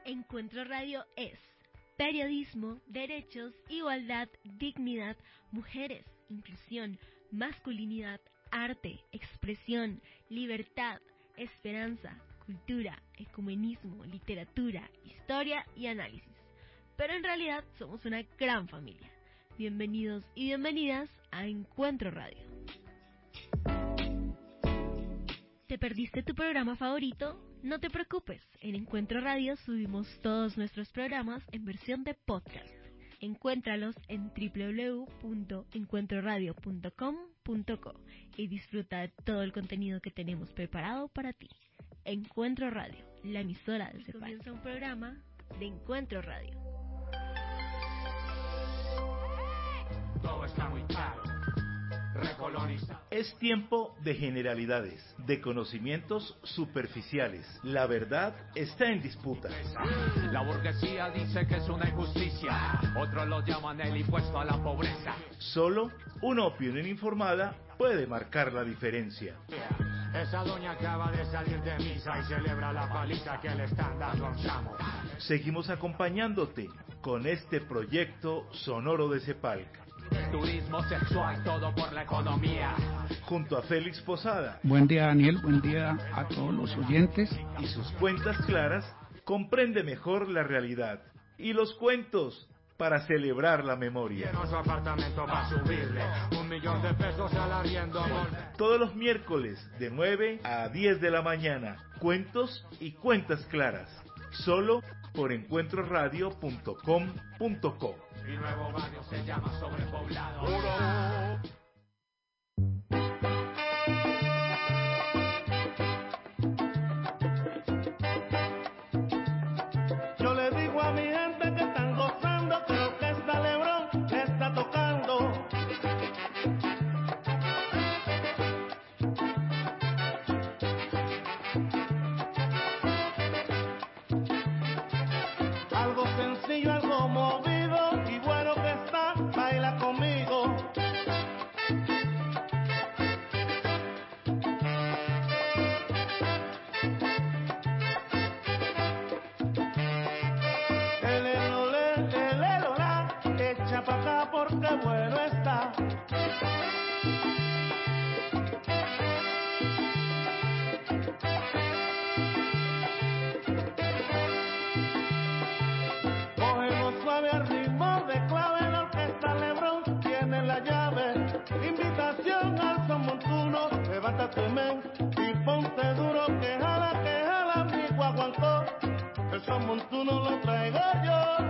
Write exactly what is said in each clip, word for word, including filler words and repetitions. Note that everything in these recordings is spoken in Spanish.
Encuentro Radio es periodismo, derechos, igualdad, dignidad, mujeres, inclusión, masculinidad, arte, expresión, libertad, esperanza, cultura, ecumenismo, literatura, historia y análisis. Pero en realidad somos una gran familia. Bienvenidos y bienvenidas a Encuentro Radio. ¿Te perdiste tu programa favorito? No te preocupes, en Encuentro Radio subimos todos nuestros programas en versión de podcast. Encuéntralos en doble u doble u doble u punto encuentro radio punto com punto co y disfruta de todo el contenido que tenemos preparado para ti. Encuentro Radio, la emisora de Cepal. Comienza un programa de Encuentro Radio. Todo está muy claro. Es tiempo de generalidades, de conocimientos superficiales. La verdad está en disputa. La burguesía dice que es una injusticia, otros lo llaman el impuesto a la pobreza. Solo una opinión informada puede marcar la diferencia. Esa doña acaba de salir de misa y celebra la paliza que le están dando a un chamo. Seguimos acompañándote con este proyecto sonoro de Cepalc. Turismo sexual, todo por la economía. Junto a Félix Posada. Buen día, Daniel, buen día a todos los oyentes. Y sus cuentas claras, comprende mejor la realidad. Y los cuentos, para celebrar la memoria. Su apartamento para subirle un millón de pesos al arriendo. Todos los miércoles, de nueve a diez de la mañana. Cuentos y cuentas claras. Solo por encuentro radio punto com punto co. Mi nuevo barrio se llama Sobrepoblado. Uno. Yo le digo a mi gente que están gozando, que lo que está Lebrón está tocando. Algo sencillo, algo movido y bueno que está, baila conmigo. El elole, el elola, echa pa' acá porque bueno está. Cógelo suave al ritmo de clave, la orquesta Lebrón tiene la llave. Invitación al son montuno, levántate men y ponte duro, que jala, que jala mi guaguancó. El son montuno lo traigo yo.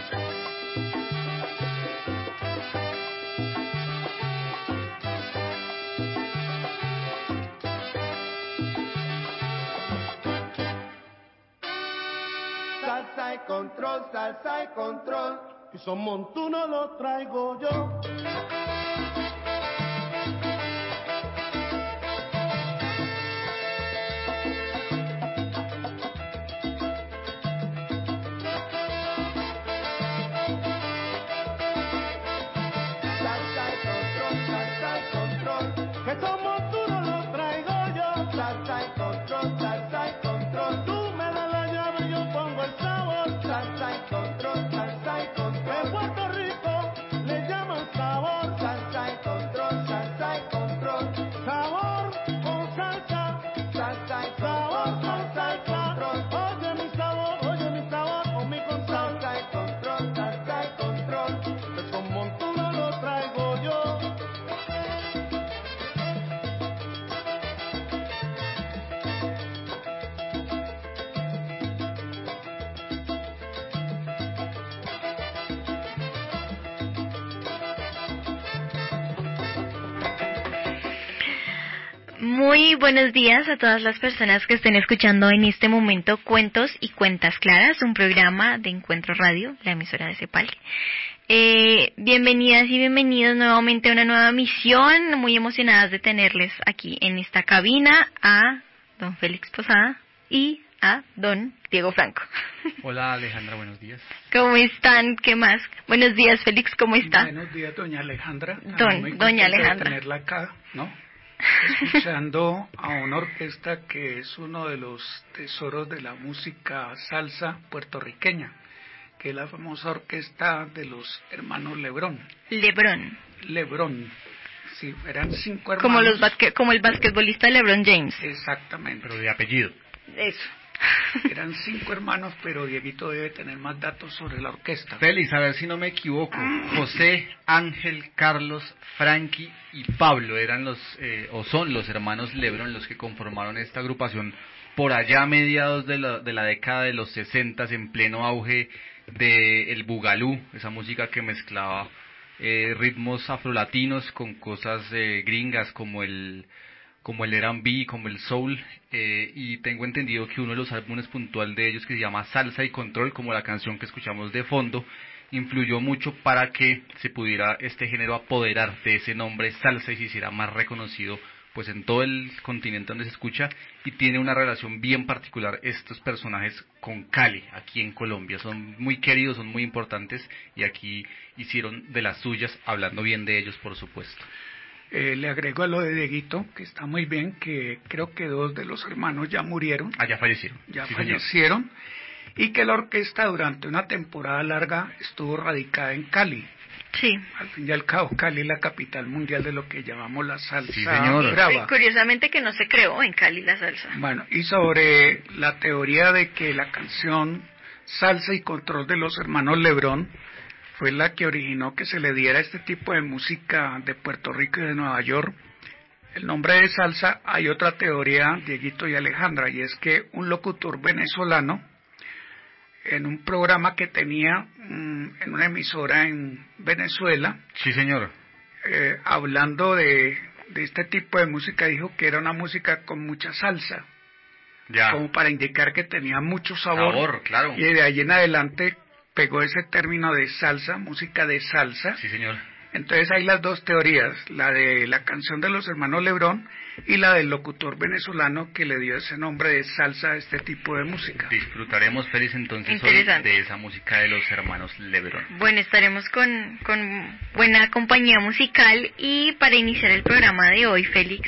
Salsa y control, salsa y control. Y son montuno lo traigo yo. Salsa y control, salsa y control. Que son montuno lo traigo yo. Salsa y control, salsa y control. Tú me das la llave y yo pongo el sabor. Salsa y control, salsa y control. En Puerto Rico le llaman sabor. Salsa y control, salsa y control. Sabor con salsa, salsa y sabor con salsa. Oye mi sabor, oye mi sabor, conmigo con salsa y control, salsa y control. Que con montuno lo traigo yo. Muy buenos días a todas las personas que estén escuchando en este momento Cuentos y Cuentas Claras, un programa de Encuentro Radio, la emisora de Cepal. Eh, bienvenidas y bienvenidos nuevamente a una nueva misión, muy emocionadas de tenerles aquí en esta cabina a don Félix Posada y a don Diego Franco. Hola Alejandra, buenos días. ¿Cómo están? ¿Qué más? Buenos días Félix, ¿cómo está? Buenos días, doña Alejandra. Don, Muy doña contento de Alejandra. tenerla acá, ¿no? escuchando a una orquesta que es uno de los tesoros de la música salsa puertorriqueña, que es la famosa orquesta de los hermanos Lebrón. LeBron. Lebrón, sí, eran cinco hermanos. Como, los basque, como el basquetbolista LeBron James. Exactamente. Pero de apellido. Eso. Eran cinco hermanos, pero Dieguito debe tener más datos sobre la orquesta. Félix, a ver si no me equivoco. José, Ángel, Carlos, Frankie y Pablo eran los, eh, o son los hermanos Lebrón los que conformaron esta agrupación por allá a mediados de la, de la década de los sesentas, en pleno auge de el bugalú, esa música que mezclaba eh, ritmos afrolatinos con cosas eh, gringas como el como el R and B, como el soul, eh, y tengo entendido que uno de los álbumes puntual de ellos, que se llama Salsa y Control, como la canción que escuchamos de fondo, influyó mucho para que se pudiera este género apoderar de ese nombre salsa y se hiciera más reconocido pues en todo el continente donde se escucha, y tiene una relación bien particular estos personajes con Cali, aquí en Colombia. Son muy queridos, son muy importantes, y aquí hicieron de las suyas, hablando bien de ellos, por supuesto. Eh, le agrego a lo de Dieguito, que está muy bien, que creo que dos de los hermanos ya murieron. Ah, ya fallecieron. Ya sí, fallecieron. Señor. Y que la orquesta durante una temporada larga estuvo radicada en Cali. Sí. Al fin y al cabo, Cali es la capital mundial de lo que llamamos la salsa sí, señor. brava. Curiosamente que no se creó en Cali la salsa. Bueno, y sobre la teoría de que la canción Salsa y Control de los hermanos Lebrón fue la que originó que se le diera este tipo de música de Puerto Rico y de Nueva York, el nombre de salsa, hay otra teoría, Dieguito y Alejandra, y es que un locutor venezolano, en un programa que tenía mmm, en una emisora en Venezuela, sí señor, eh, hablando de, de este tipo de música, dijo que era una música con mucha salsa, ya, como para indicar que tenía mucho sabor, sabor, claro, y de ahí en adelante pegó ese término de salsa, música de salsa. Sí, señor. Entonces hay las dos teorías, la de la canción de los hermanos Lebrón y la del locutor venezolano que le dio ese nombre de salsa a este tipo de música. Disfrutaremos, Félix, entonces hoy de esa música de los hermanos Lebrón. Bueno, estaremos con, con buena compañía musical, y para iniciar el programa de hoy, Félix,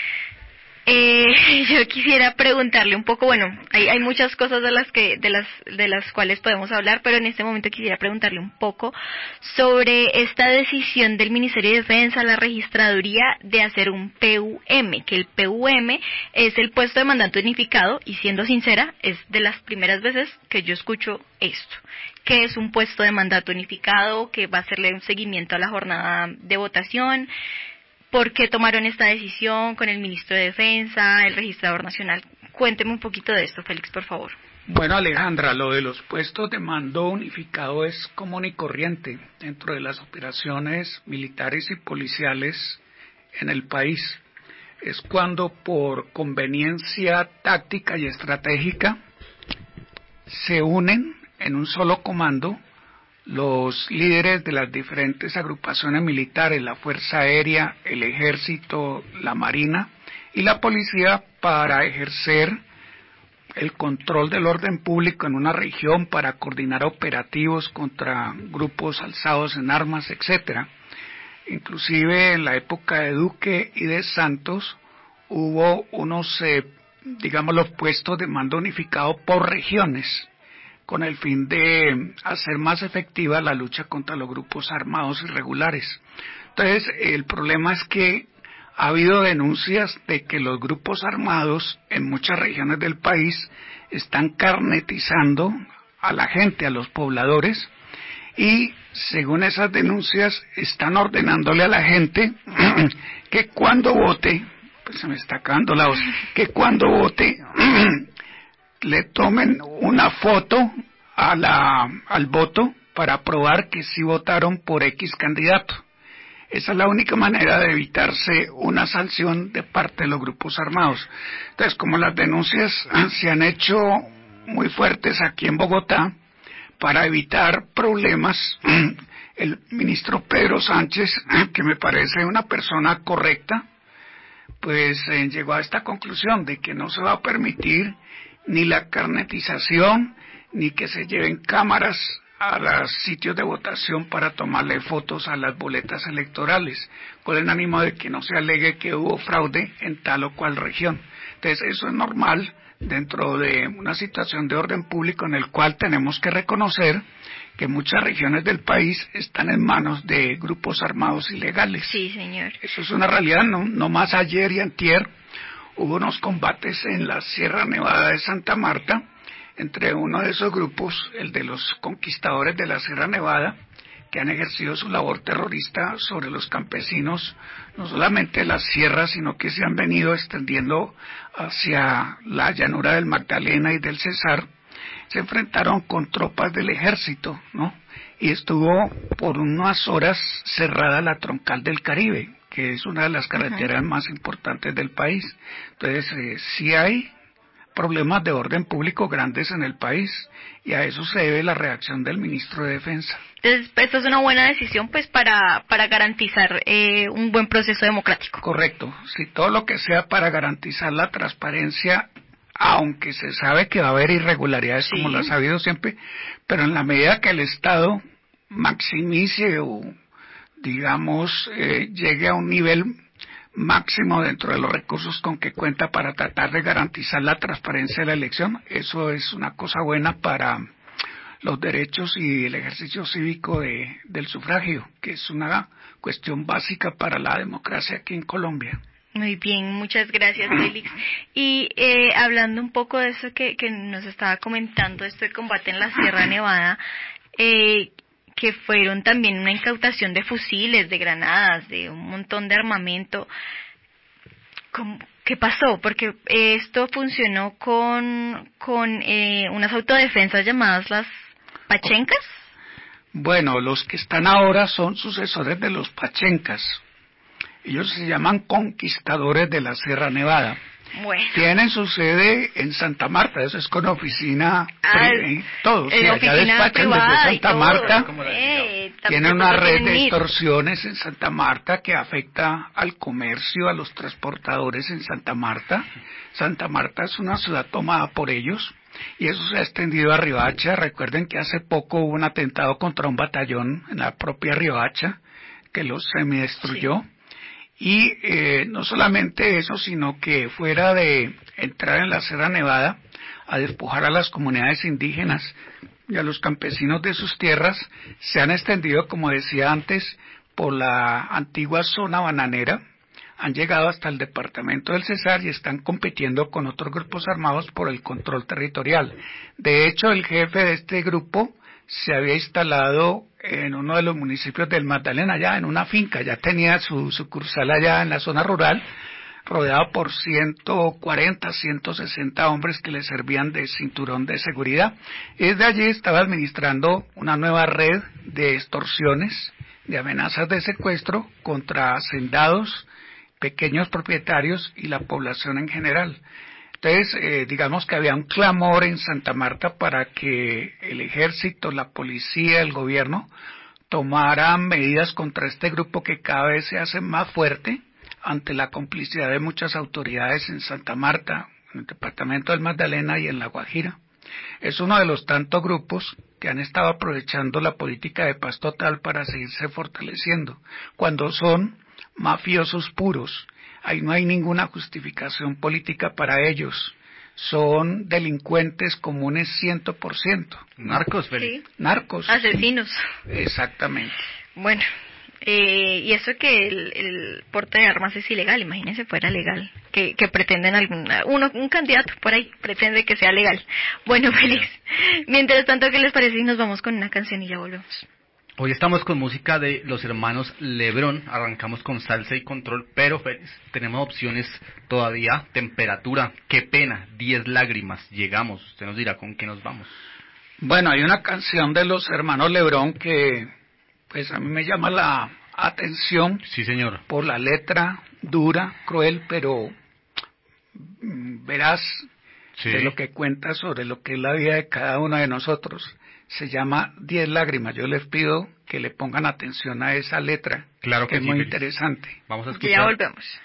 Eh, yo quisiera preguntarle un poco, bueno, hay, hay muchas cosas de las que, de las, de las cuales podemos hablar, pero en este momento quisiera preguntarle un poco sobre esta decisión del Ministerio de Defensa, la Registraduría, de hacer un P U M, que el P U M es el puesto de mandante unificado, y siendo sincera, es de las primeras veces que yo escucho esto, que es un puesto de mandato unificado, que va a hacerle un seguimiento a la jornada de votación. ¿Por qué tomaron esta decisión con el ministro de Defensa, el registrador nacional? Cuénteme un poquito de esto, Félix, por favor. Bueno, Alejandra, lo de los puestos de mando unificado es común y corriente dentro de las operaciones militares y policiales en el país. Es cuando por conveniencia táctica y estratégica se unen en un solo comando los líderes de las diferentes agrupaciones militares, la Fuerza Aérea, el Ejército, la Marina y la Policía, para ejercer el control del orden público en una región, para coordinar operativos contra grupos alzados en armas, etcétera. Inclusive en la época de Duque y de Santos hubo unos, eh, digamos, los puestos de mando unificado por regiones, con el fin de hacer más efectiva la lucha contra los grupos armados irregulares. Entonces, el problema es que ha habido denuncias de que los grupos armados en muchas regiones del país están carnetizando a la gente, a los pobladores, y según esas denuncias están ordenándole a la gente que cuando vote, pues se me está acabando la voz, que cuando vote le tomen una foto a la, al voto para probar que sí votaron por X candidato. Esa es la única manera de evitarse una sanción de parte de los grupos armados. Entonces, como las denuncias se han hecho muy fuertes aquí en Bogotá, para evitar problemas, el ministro Pedro Sánchez, que me parece una persona correcta, pues eh, llegó a esta conclusión de que no se va a permitir ni la carnetización, ni que se lleven cámaras a los sitios de votación para tomarle fotos a las boletas electorales, con el ánimo de que no se alegue que hubo fraude en tal o cual región. Entonces eso es normal dentro de una situación de orden público en el cual tenemos que reconocer que muchas regiones del país están en manos de grupos armados ilegales. Sí, señor. Eso es una realidad, no, no más ayer y antier hubo unos combates en la Sierra Nevada de Santa Marta entre uno de esos grupos, el de los conquistadores de la Sierra Nevada, que han ejercido su labor terrorista sobre los campesinos, no solamente de las sierras, sino que se han venido extendiendo hacia la llanura del Magdalena y del Cesar. Se enfrentaron con tropas del ejército, ¿no? Y estuvo por unas horas cerrada la troncal del Caribe, que es una de las carreteras uh-huh. más importantes del país. Entonces, eh, sí hay problemas de orden público grandes en el país, y a eso se debe la reacción del ministro de Defensa. Entonces, esta es una buena decisión pues para para garantizar eh, un buen proceso democrático. Correcto. Si todo lo que sea para garantizar la transparencia, aunque se sabe que va a haber irregularidades, sí, como lo ha sabido siempre, pero en la medida que el Estado maximice o, digamos, eh, llegue a un nivel máximo dentro de los recursos con que cuenta para tratar de garantizar la transparencia de la elección, eso es una cosa buena para los derechos y el ejercicio cívico de, del sufragio, que es una cuestión básica para la democracia aquí en Colombia. Muy bien, muchas gracias, Félix. Y eh, hablando un poco de eso que, que nos estaba comentando, este combate en la Sierra Nevada, eh, que fueron también una incautación de fusiles, de granadas, de un montón de armamento. ¿Cómo, ¿Qué pasó? Porque esto funcionó con, con eh, unas autodefensas llamadas las pachencas. Bueno, los que están ahora son sucesores de los pachencas. Ellos se llaman conquistadores de la Sierra Nevada. Bueno. Tienen su sede en Santa Marta, eso es con oficina, ah, eh, todos, eh, sí, allá despachan desde Santa Marta. Eh, tienen una red de extorsiones en Santa Marta que afecta al comercio, a los transportadores en Santa Marta. Santa Marta es una ciudad tomada por ellos y eso se ha extendido a Riohacha. Recuerden que hace poco hubo un atentado contra un batallón en la propia Riohacha que los semidestruyó. Sí. Y eh, no solamente eso, sino que fuera de entrar en la Sierra Nevada a despojar a las comunidades indígenas y a los campesinos de sus tierras, se han extendido, como decía antes, por la antigua zona bananera, han llegado hasta el departamento del Cesar y están compitiendo con otros grupos armados por el control territorial. De hecho, el jefe de este grupo se había instalado en uno de los municipios del Magdalena, allá en una finca, ya tenía su sucursal allá en la zona rural, rodeado por ciento cuarenta, ciento sesenta hombres que le servían de cinturón de seguridad. Y desde allí estaba administrando una nueva red de extorsiones, de amenazas de secuestro contra hacendados, pequeños propietarios y la población en general. Entonces, eh, digamos que había un clamor en Santa Marta para que el ejército, la policía, el gobierno tomaran medidas contra este grupo que cada vez se hace más fuerte ante la complicidad de muchas autoridades en Santa Marta, en el departamento del Magdalena y en La Guajira. Es uno de los tantos grupos que han estado aprovechando la política de paz total para seguirse fortaleciendo, cuando son mafiosos puros. Ahí no hay ninguna justificación política para ellos. Son delincuentes comunes ciento por ciento. Narcos, Félix. Sí. Narcos. Asesinos. Exactamente. Bueno, eh, y eso que el, el porte de armas es ilegal, imagínense fuera legal. Que, que pretenden alguna, uno, un candidato por ahí pretende que sea legal. Bueno, Félix, mientras tanto, ¿qué les parece si nos vamos con una canción y ya volvemos? Hoy estamos con música de los hermanos Lebrón, arrancamos con Salsa y Control, pero Félix, tenemos opciones todavía, temperatura, qué pena, diez lágrimas, llegamos, usted nos dirá con qué nos vamos. Bueno, hay una canción de los hermanos Lebrón que pues a mí me llama la atención. Sí, señor. Por la letra dura, cruel, pero mm, veraz, sí, de lo que cuenta sobre lo que es la vida de cada uno de nosotros. Se llama Diez lágrimas. Yo les pido que le pongan atención a esa letra, claro que, que es sí, muy Félix. interesante. Vamos a escuchar. Ya volvemos.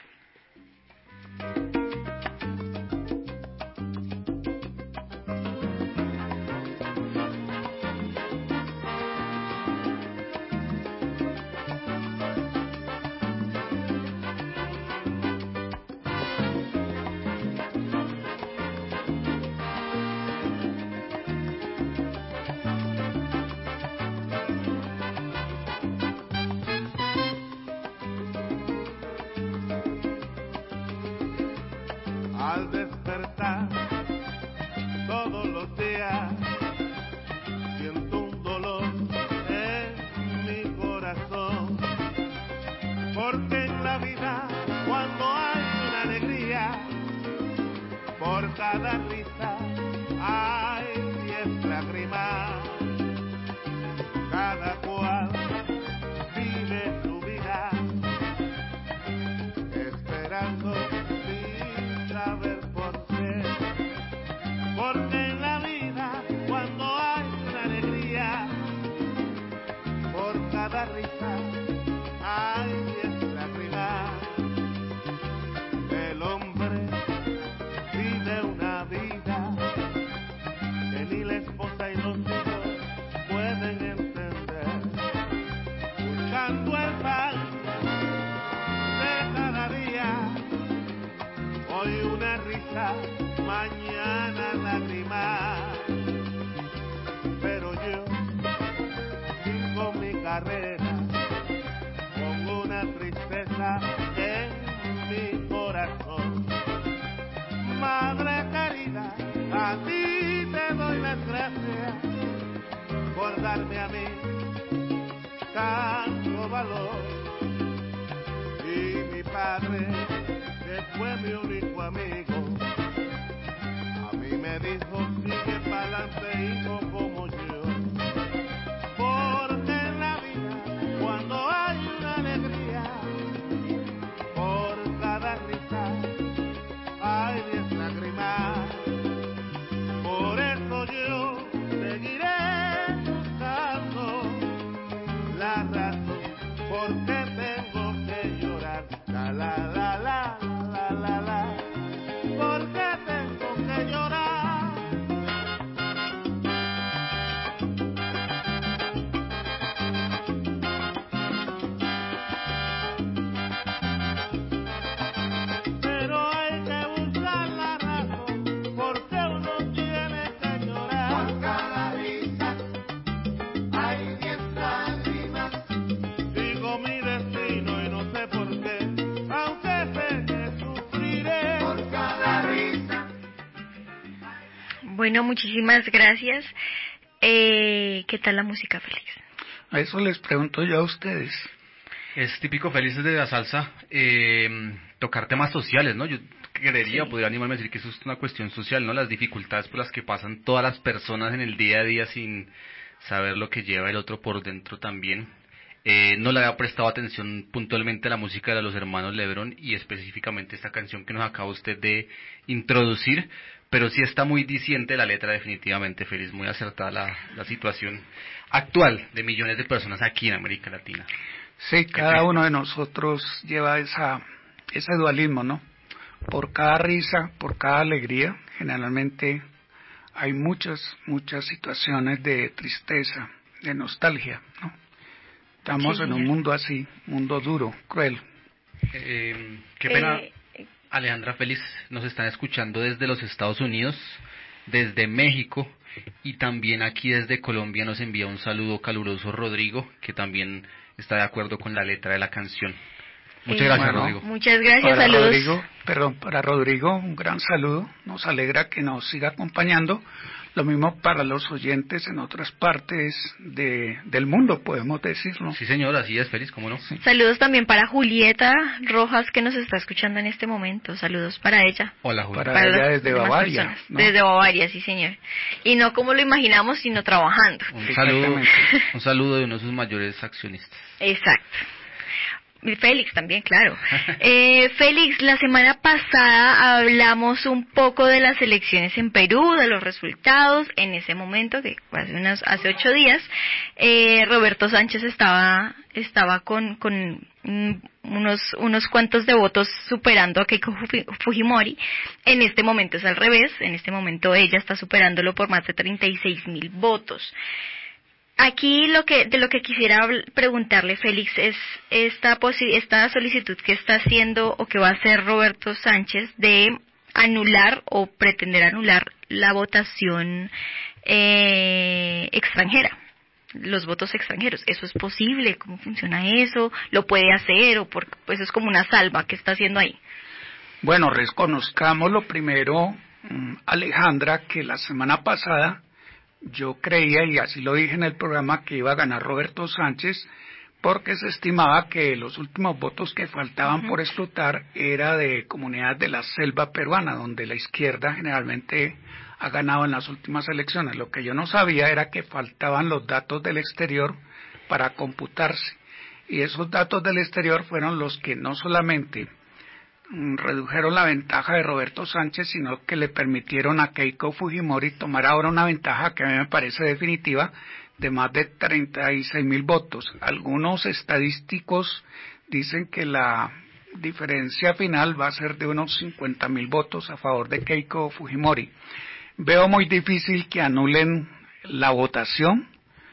al despertar todos los días siento un dolor en mi corazón, porque en la vida cuando hay una alegría, por cada risa hay diez lágrimas. Cada cual vive su vida esperando sin saber por qué, porque en la vida cuando hay una alegría, por cada risa hay diez lágrimas. El hombre vive una vida que ni la esposa y los hijos pueden entender, buscando el pan de cada día, hoy una risa, mañana lágrimas. Pero yo sigo mi carrera con una tristeza en mi corazón. Madre querida, a ti te doy las gracias por darme a mí tanto valor. Y mi padre, que fue mi único amigo, a mí me dijo, sigue pa'lante hijo como yo, porque en la vida cuando hay una alegría, por cada risa hay diez lágrimas. Por eso yo seguiré buscando la razón, porque tengo que llorar, la la la la la la la, porque tengo que llorar. Pero hay que buscar la razón, porque uno tiene que llorar. Por cada risa hay diez lágrimas. Sigo mi destino y no sé por qué, aunque sé que sufriré. Por cada risa. Bueno, muchísimas gracias. Eh, ¿Qué tal la música, Félix? A eso les pregunto yo a ustedes. Es típico Félix de la salsa eh, tocar temas sociales, ¿no? Yo creería, Sí. podría animarme a decir que eso es una cuestión social, ¿no? Las dificultades por las que pasan todas las personas en el día a día sin saber lo que lleva el otro por dentro también. Eh, no le había prestado atención puntualmente a la música de los hermanos Lebrón y específicamente esta canción que nos acaba usted de introducir, pero sí está muy diciente la letra definitivamente, Félix, muy acertada la, la situación actual de millones de personas aquí en América Latina. Sí, cada uno de nosotros lleva esa, ese dualismo, ¿no? Por cada risa, por cada alegría, generalmente hay muchas, muchas situaciones de tristeza, de nostalgia, ¿no? Estamos Sí, en un señor. mundo así, mundo duro, cruel. Eh, qué pena, Eh, Alejandra Félix, nos están escuchando desde los Estados Unidos, desde México y también aquí desde Colombia nos envía un saludo caluroso Rodrigo, que también está de acuerdo con la letra de la canción. Muchas Eh, gracias, bueno, Rodrigo. Muchas gracias, Para saludos. Rodrigo, perdón, para Rodrigo, un gran saludo. Nos alegra que nos siga acompañando. Lo mismo para los oyentes en otras partes de, del mundo, podemos decirlo. Sí, señor, así es, Félix, ¿cómo no? Sí. Saludos también para Julieta Rojas, que nos está escuchando en este momento. Saludos para ella. Hola, Julio. Para ella las desde demás Bavaria, personas. ¿no? Desde Bavaria, sí, señor. Y no como lo imaginamos, sino trabajando. Un saludo, Exactamente. un saludo de uno de sus mayores accionistas. Exacto. Y Félix también, claro. Eh, Félix, la semana pasada hablamos un poco de las elecciones en Perú, de los resultados. En ese momento, que fue hace unos, hace ocho días, eh, Roberto Sánchez estaba, estaba con, con mm, unos, unos cuantos de votos superando a Keiko Fuji- Fujimori. En este momento es al revés. En este momento ella está superándolo por más de treinta y seis mil votos. Aquí lo que de lo que quisiera habl- preguntarle, Félix, es esta posi- esta solicitud que está haciendo o que va a hacer Roberto Sánchez de anular o pretender anular la votación eh, extranjera, los votos extranjeros. ¿Eso es posible? ¿Cómo funciona eso? ¿Lo puede hacer o por, pues es como una salva que está haciendo ahí? Bueno, reconozcamos lo primero, Alejandra, que la semana pasada yo creía, y así lo dije en el programa, que iba a ganar Roberto Sánchez, porque se estimaba que los últimos votos que faltaban uh-huh. por escrutar era de comunidades de la selva peruana, donde la izquierda generalmente ha ganado en las últimas elecciones. Lo que yo no sabía era que faltaban los datos del exterior para computarse, y esos datos del exterior fueron los que no solamente redujeron la ventaja de Roberto Sánchez, sino que le permitieron a Keiko Fujimori tomar ahora una ventaja que a mí me parece definitiva, de más de treinta y seis mil votos. Algunos estadísticos dicen que la diferencia final va a ser de unos cincuenta mil votos a favor de Keiko Fujimori. Veo muy difícil que anulen la votación,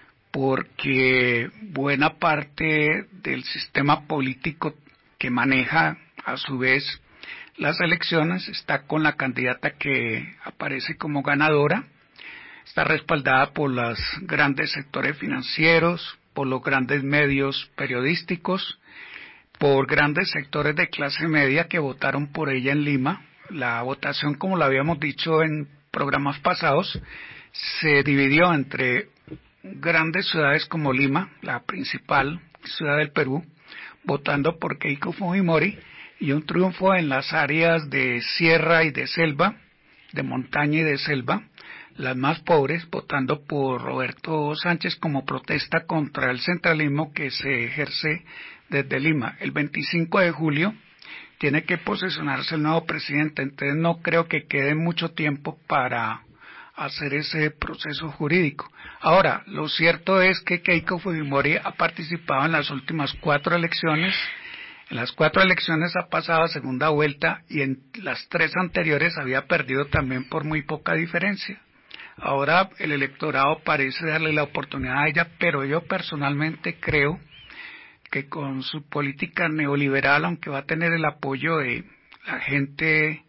porque buena parte del sistema político que maneja a su vez las elecciones está con la candidata que aparece como ganadora, está respaldada por los grandes sectores financieros, por los grandes medios periodísticos, por grandes sectores de clase media que votaron por ella en Lima. La votación, como lo habíamos dicho en programas pasados, se dividió entre grandes ciudades como Lima, la principal ciudad del Perú, votando por Keiko Fujimori, y un triunfo en las áreas de sierra y de selva, de montaña y de selva, las más pobres, votando por Roberto Sánchez como protesta contra el centralismo que se ejerce desde Lima. El veinticinco de julio tiene que posesionarse el nuevo presidente, entonces no creo que quede mucho tiempo para hacer ese proceso jurídico. Ahora, lo cierto es que Keiko Fujimori ha participado en las últimas cuatro elecciones. En las cuatro elecciones ha pasado a segunda vuelta, y en las tres anteriores había perdido también por muy poca diferencia. Ahora el electorado parece darle la oportunidad a ella, pero yo personalmente creo que con su política neoliberal, aunque va a tener el apoyo de la gente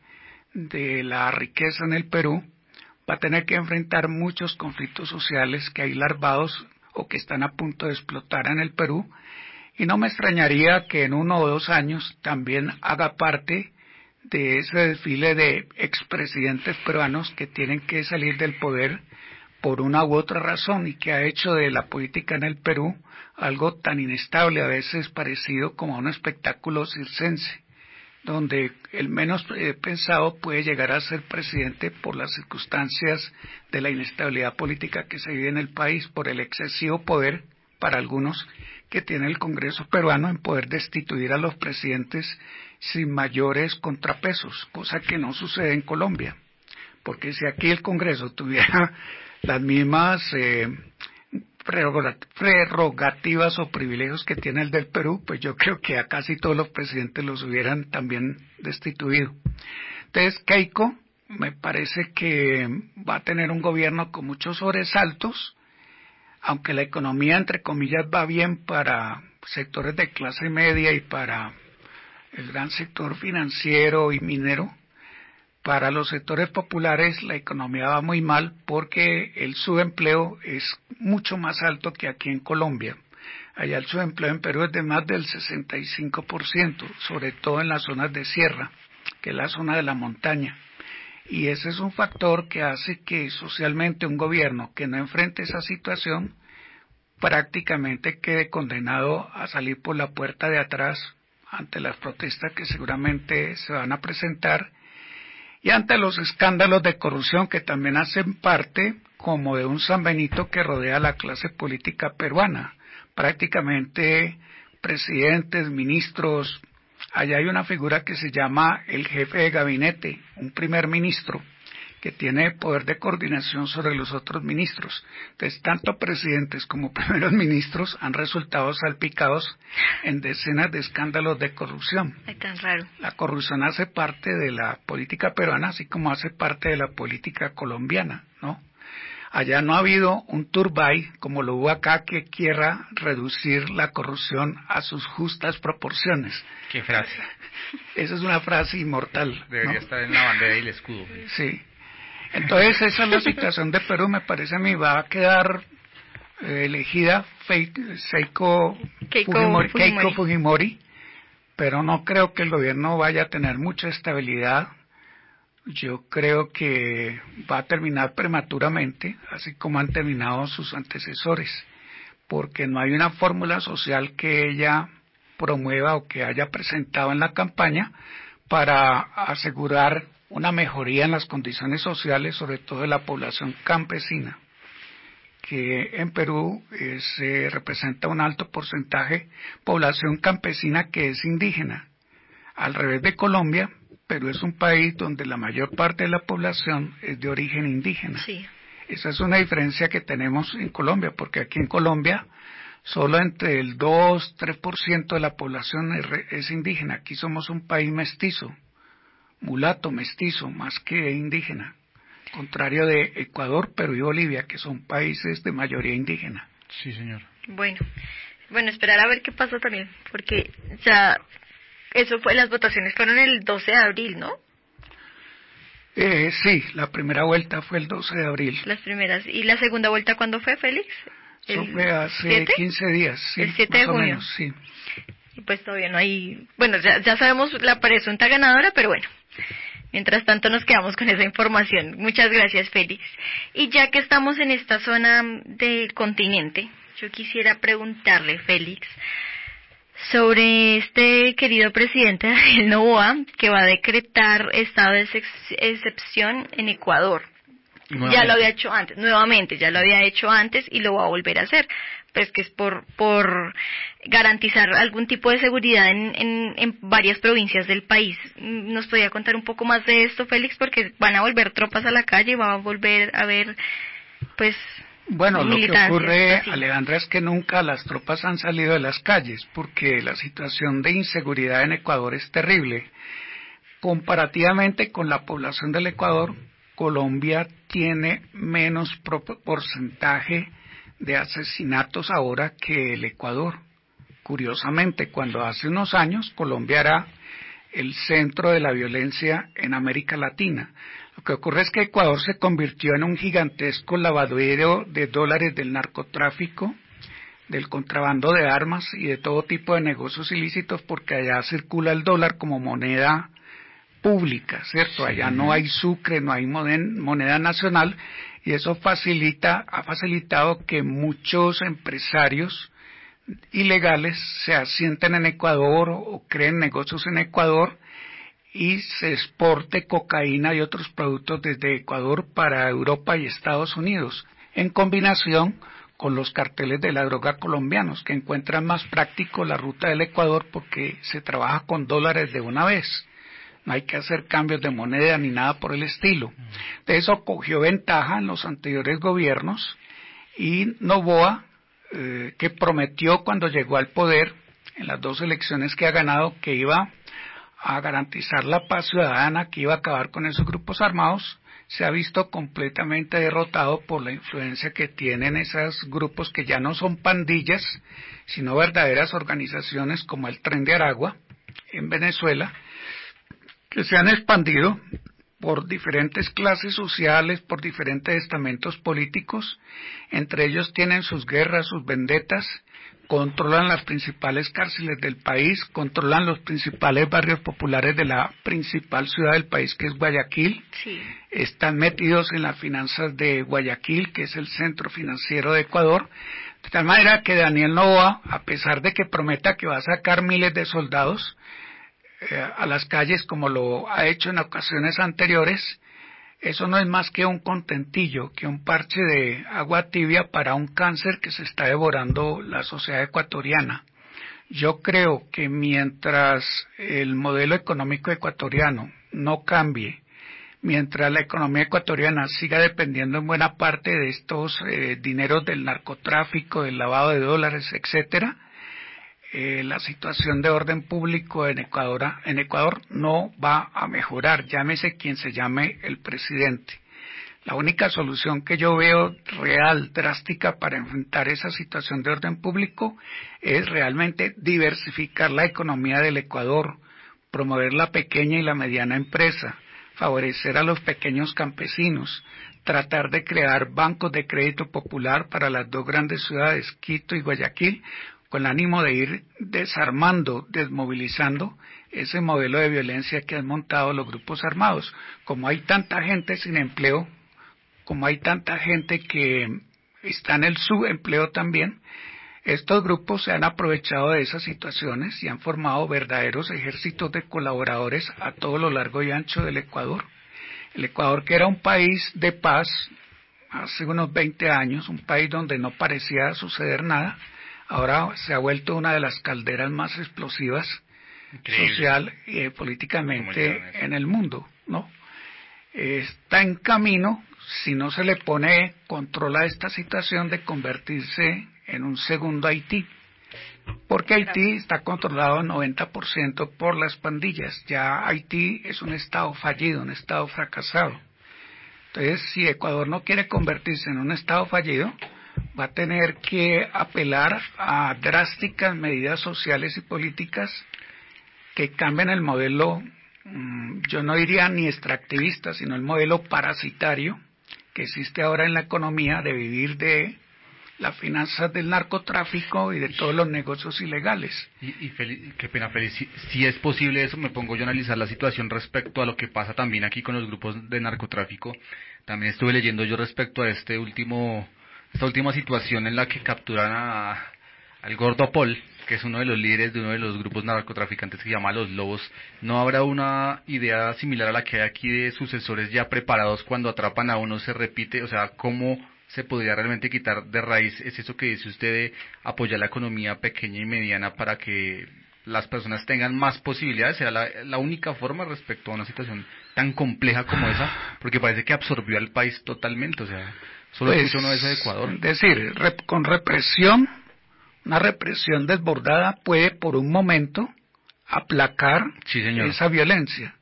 de la riqueza en el Perú, va a tener que enfrentar muchos conflictos sociales que hay larvados o que están a punto de explotar en el Perú, y no me extrañaría que en uno o dos años también haga parte de ese desfile de expresidentes peruanos que tienen que salir del poder por una u otra razón, y que ha hecho de la política en el Perú algo tan inestable, a veces parecido como a un espectáculo circense, donde el menos eh, pensado puede llegar a ser presidente por las circunstancias de la inestabilidad política que se vive en el país, por el excesivo poder para algunos que tiene el Congreso peruano en poder destituir a los presidentes sin mayores contrapesos, cosa que no sucede en Colombia, porque si aquí el Congreso tuviera las mismas eh, prerrogativas o privilegios que tiene el del Perú, pues yo creo que a casi todos los presidentes los hubieran también destituido. Entonces Keiko me parece que va a tener un gobierno con muchos sobresaltos, aunque la economía entre comillas va bien para sectores de clase media y para el gran sector financiero y minero. Para los sectores populares la economía va muy mal, porque el subempleo es mucho más alto que aquí en Colombia. Allá el subempleo en Perú es de más del sesenta y cinco por ciento, sobre todo en las zonas de sierra, que es la zona de la montaña. Y ese es un factor que hace que socialmente un gobierno que no enfrente esa situación prácticamente quede condenado a salir por la puerta de atrás ante las protestas que seguramente se van a presentar, y ante los escándalos de corrupción que también hacen parte como de un San Benito que rodea a la clase política peruana. Prácticamente presidentes, ministros, allá hay una figura que se llama el jefe de gabinete, un primer ministro, que tiene poder de coordinación sobre los otros ministros. Entonces, tanto presidentes como primeros ministros han resultado salpicados en decenas de escándalos de corrupción. Es tan raro. La corrupción hace parte de la política peruana, así como hace parte de la política colombiana, ¿no? Allá no ha habido un turbay como lo hubo acá que quiera reducir la corrupción a sus justas proporciones. ¿Qué frase? Esa es una frase inmortal, debería ¿no? estar en la bandera y el escudo. Sí. Entonces esa es la situación de Perú, me parece a mí. Va a quedar eh, elegida Keiko Fujimori, Keiko Fujimori, pero no creo que el gobierno vaya a tener mucha estabilidad. Yo creo que va a terminar prematuramente, así como han terminado sus antecesores, porque no hay una fórmula social que ella promueva o que haya presentado en la campaña para asegurar una mejoría en las condiciones sociales, sobre todo de la población campesina, que en Perú es, eh, representa un alto porcentaje población campesina que es indígena. Al revés de Colombia, Perú es un país donde la mayor parte de la población es de origen indígena. Sí. Esa es una diferencia que tenemos en Colombia, porque aquí en Colombia solo entre el dos a tres por ciento de la población es, es indígena. Aquí somos un país mestizo, mulato, mestizo, más que indígena. Contrario de Ecuador, Perú y Bolivia, que son países de mayoría indígena. Sí, señor. Bueno, bueno, esperar a ver qué pasa también, porque ya eso fue, las votaciones fueron el doce de abril, ¿no? Eh, sí, la primera vuelta fue el doce de abril. Las primeras. ¿Y la segunda vuelta cuándo fue, Félix? Eso fue hace siete? quince días, sí. El siete de más o junio. menos, sí. Y pues todavía no hay, bueno, ya, ya sabemos la presunta ganadora, pero bueno, mientras tanto nos quedamos con esa información. Muchas gracias, Félix. Y ya que estamos en esta zona del continente, yo quisiera preguntarle, Félix, sobre este querido presidente Daniel Noboa, que va a decretar estado de ex- excepción en Ecuador. Ya lo había hecho antes, nuevamente, ya lo había hecho antes y lo va a volver a hacer. Pues que es por por garantizar algún tipo de seguridad en, en, en varias provincias del país. ¿Nos podría contar un poco más de esto, Félix? Porque van a volver tropas a la calle, va a volver a haber, pues, Bueno, lo que ocurre, así. Alejandra, es que nunca las tropas han salido de las calles, porque la situación de inseguridad en Ecuador es terrible. Comparativamente con la población del Ecuador, Colombia tiene menos porcentaje de asesinatos ahora que el Ecuador. Curiosamente, cuando hace unos años Colombia era el centro de la violencia en América Latina. Lo que ocurre es que Ecuador se convirtió en un gigantesco lavadero de dólares del narcotráfico, del contrabando de armas y de todo tipo de negocios ilícitos, porque allá circula el dólar como moneda pública, ¿cierto? Allá no hay sucre, no hay moneda nacional, y eso facilita, ha facilitado que muchos empresarios ilegales se asienten en Ecuador o creen negocios en Ecuador y se exporte cocaína y otros productos desde Ecuador para Europa y Estados Unidos, en combinación con los carteles de la droga colombianos, que encuentran más práctico la ruta del Ecuador porque se trabaja con dólares de una vez. No hay que hacer cambios de moneda ni nada por el estilo. De eso cogió ventaja en los anteriores gobiernos y Noboa, eh, que prometió cuando llegó al poder, en las dos elecciones que ha ganado, que iba a garantizar la paz ciudadana, que iba a acabar con esos grupos armados, se ha visto completamente derrotado por la influencia que tienen esos grupos que ya no son pandillas, sino verdaderas organizaciones como el Tren de Aragua en Venezuela, que se han expandido por diferentes clases sociales, por diferentes estamentos políticos. Entre ellos tienen sus guerras, sus vendetas, controlan las principales cárceles del país, controlan los principales barrios populares de la principal ciudad del país, que es Guayaquil. Sí. Están metidos en las finanzas de Guayaquil, que es el centro financiero de Ecuador, de tal manera que Daniel Noboa, a pesar de que prometa que va a sacar miles de soldados a las calles como lo ha hecho en ocasiones anteriores, eso no es más que un contentillo, que un parche de agua tibia para un cáncer que se está devorando la sociedad ecuatoriana. Yo creo que mientras el modelo económico ecuatoriano no cambie, mientras la economía ecuatoriana siga dependiendo en buena parte de estos eh, dineros del narcotráfico, del lavado de dólares, etcétera, Eh, la situación de orden público en Ecuador, en Ecuador no va a mejorar, llámese quien se llame el presidente. La única solución que yo veo real, drástica para enfrentar esa situación de orden público es realmente diversificar la economía del Ecuador, promover la pequeña y la mediana empresa, favorecer a los pequeños campesinos, tratar de crear bancos de crédito popular para las dos grandes ciudades, Quito y Guayaquil, con el ánimo de ir desarmando, desmovilizando ese modelo de violencia que han montado los grupos armados. Como hay tanta gente sin empleo, como hay tanta gente que está en el subempleo también, estos grupos se han aprovechado de esas situaciones y han formado verdaderos ejércitos de colaboradores a todo lo largo y ancho del Ecuador. El Ecuador, que era un país de paz hace unos veinte años, un país donde no parecía suceder nada, ahora se ha vuelto una de las calderas más explosivas Increíble. social y eh, políticamente en el mundo, ¿no? Está en camino, si no se le pone control a esta situación, de convertirse en un segundo Haití, porque Haití está controlado al noventa por ciento por las pandillas. Ya Haití es un estado fallido, un estado fracasado. Entonces, si Ecuador no quiere convertirse en un estado fallido, va a tener que apelar a drásticas medidas sociales y políticas que cambien el modelo, yo no diría ni extractivista, sino el modelo parasitario que existe ahora en la economía, de vivir de las finanzas del narcotráfico y de todos los negocios ilegales. Y, y Feli, qué pena, Feli, si, si es posible eso, me pongo yo a analizar la situación respecto a lo que pasa también aquí con los grupos de narcotráfico. También estuve leyendo yo respecto a este último, esta última situación en la que capturan a, al Gordo Paul, que es uno de los líderes de uno de los grupos narcotraficantes que se llama Los Lobos. ¿No habrá una idea similar a la que hay aquí de sucesores ya preparados cuando atrapan a uno se repite? O sea, ¿cómo se podría realmente quitar de raíz? Es eso que dice usted de apoyar la economía pequeña y mediana para que las personas tengan más posibilidades. ¿Será la, la única forma respecto a una situación tan compleja como esa? Porque parece que absorbió al país totalmente. O sea, solo pues, escucha uno de ese de Ecuador. Es decir, rep, con represión, una represión desbordada puede por un momento aplacar sí, señor. esa violencia,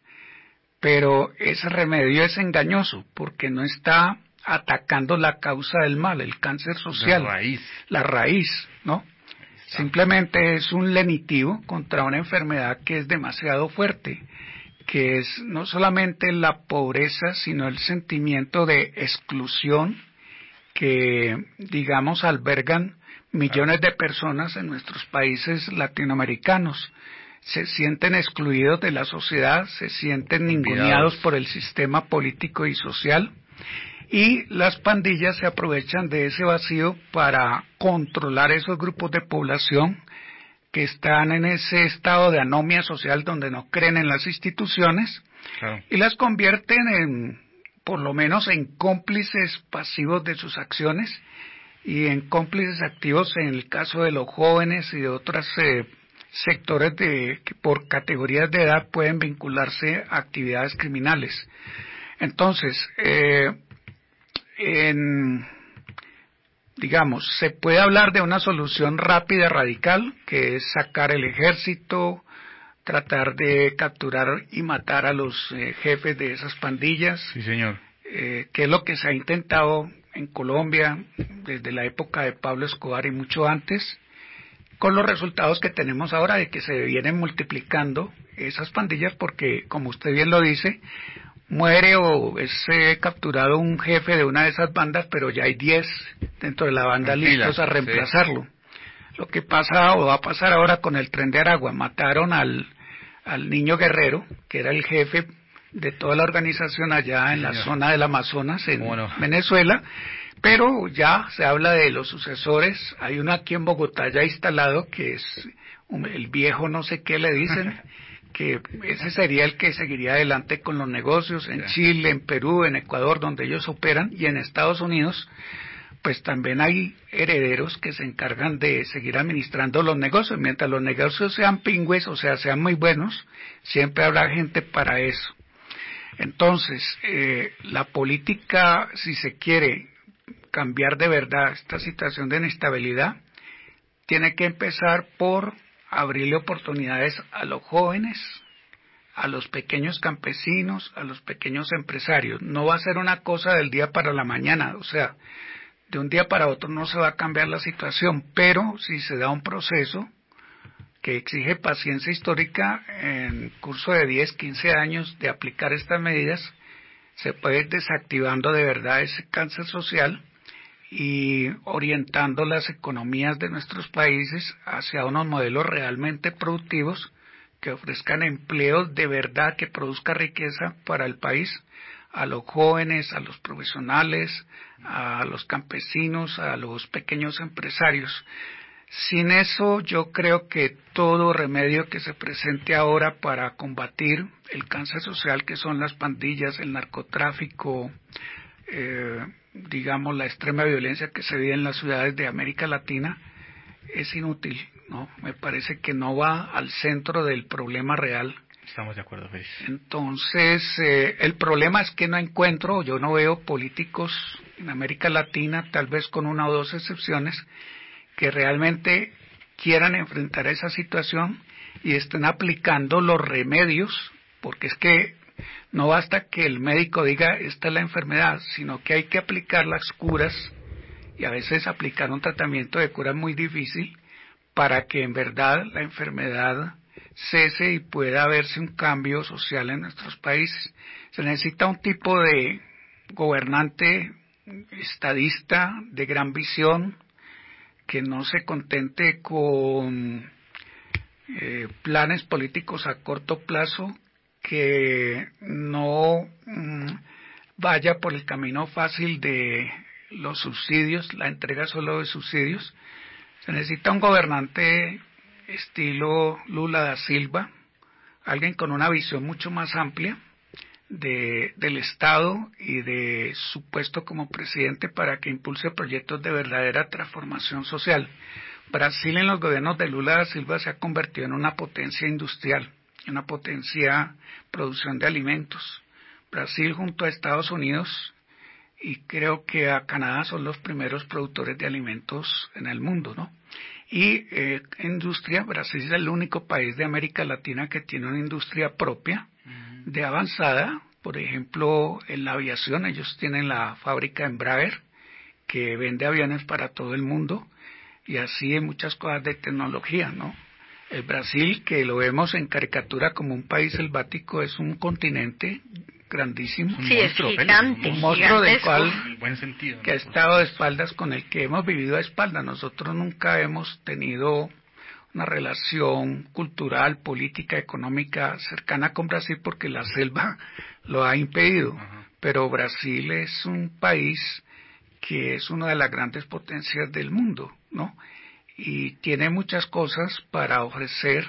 pero ese remedio es engañoso porque no está atacando la causa del mal, el cáncer social, la raíz, la raíz, ¿no? Simplemente es un lenitivo contra una enfermedad que es demasiado fuerte, que es no solamente la pobreza, sino el sentimiento de exclusión que, digamos, albergan millones de personas en nuestros países latinoamericanos. Se sienten excluidos de la sociedad, se sienten ninguneados por el sistema político y social, y las pandillas se aprovechan de ese vacío para controlar esos grupos de población que están en ese estado de anomia social donde no creen en las instituciones, claro. y las convierten en, por lo menos, en cómplices pasivos de sus acciones y en cómplices activos en el caso de los jóvenes y de otros eh, sectores de, que por categorías de edad pueden vincularse a actividades criminales. Entonces, eh, en, digamos, se puede hablar de una solución rápida, radical, que es sacar el ejército, tratar de capturar y matar a los eh, jefes de esas pandillas. Sí, señor. Eh, que es lo que se ha intentado en Colombia desde la época de Pablo Escobar y mucho antes, con los resultados que tenemos ahora de que se vienen multiplicando esas pandillas porque, como usted bien lo dice, muere o es eh, capturado un jefe de una de esas bandas, pero ya hay diez dentro de la banda listos a reemplazarlo. Sí. Lo que pasa o va a pasar ahora con el Tren de Aragua, mataron al, al Niño Guerrero, que era el jefe de toda la organización allá en la Señor. zona del Amazonas, en bueno. Venezuela, pero ya se habla de los sucesores. Hay uno aquí en Bogotá ya instalado que es un, el viejo no sé qué le dicen, que ese sería el que seguiría adelante con los negocios en Chile, en Perú, en Ecuador, donde ellos operan, y en Estados Unidos, pues también hay herederos que se encargan de seguir administrando los negocios. Mientras los negocios sean pingües, o sea, sean muy buenos, siempre habrá gente para eso. Entonces, eh, la política, si se quiere cambiar de verdad esta situación de inestabilidad, tiene que empezar por abrirle oportunidades a los jóvenes, a los pequeños campesinos, a los pequeños empresarios. No va a ser una cosa del día para la mañana, o sea, de un día para otro no se va a cambiar la situación, pero si se da un proceso que exige paciencia histórica en curso de diez, quince años de aplicar estas medidas, se puede ir desactivando de verdad ese cáncer social y orientando las economías de nuestros países hacia unos modelos realmente productivos que ofrezcan empleos de verdad, que produzca riqueza para el país, a los jóvenes, a los profesionales, a los campesinos, a los pequeños empresarios. Sin eso, yo creo que todo remedio que se presente ahora para combatir el cáncer social que son las pandillas, el narcotráfico, eh, digamos la extrema violencia que se vive en las ciudades de América Latina, es inútil, ¿no? Me parece que no va al centro del problema real. Estamos de acuerdo, Félix. Entonces, eh, el problema es que no encuentro, yo no veo políticos en América Latina, tal vez con una o dos excepciones, que realmente quieran enfrentar esa situación y estén aplicando los remedios, porque es que no basta que el médico diga esta es la enfermedad, sino que hay que aplicar las curas, y a veces aplicar un tratamiento de cura es muy difícil, para que en verdad la enfermedad cese y pueda verse un cambio social en nuestros países. Se necesita un tipo de gobernante estadista de gran visión, que no se contente con eh, planes políticos a corto plazo, que no mm, vaya por el camino fácil de los subsidios, la entrega solo de subsidios. Se necesita un gobernante estilo Lula da Silva, alguien con una visión mucho más amplia de, del Estado y de su puesto como presidente para que impulse proyectos de verdadera transformación social. Brasil en los gobiernos de Lula da Silva se ha convertido en una potencia industrial, una potencia producción de alimentos. Brasil junto a Estados Unidos y creo que a Canadá son los primeros productores de alimentos en el mundo, ¿no? Y eh, industria, Brasil es el único país de América Latina que tiene una industria propia, uh-huh, de avanzada. Por ejemplo, en la aviación ellos tienen la fábrica Embraer, que vende aviones para todo el mundo, y así en muchas cosas de tecnología, ¿no? El Brasil, que lo vemos en caricatura como un país selvático, es un continente grandísimo, sí, un monstruo, es gigante, un monstruo del cual en el buen sentido, ¿no? que ha estado de espaldas, con el que hemos vivido a espaldas. Nosotros nunca hemos tenido una relación cultural, política, económica cercana con Brasil porque la selva lo ha impedido. Uh-huh. Pero Brasil es un país que es una de las grandes potencias del mundo, ¿no? Y tiene muchas cosas para ofrecer,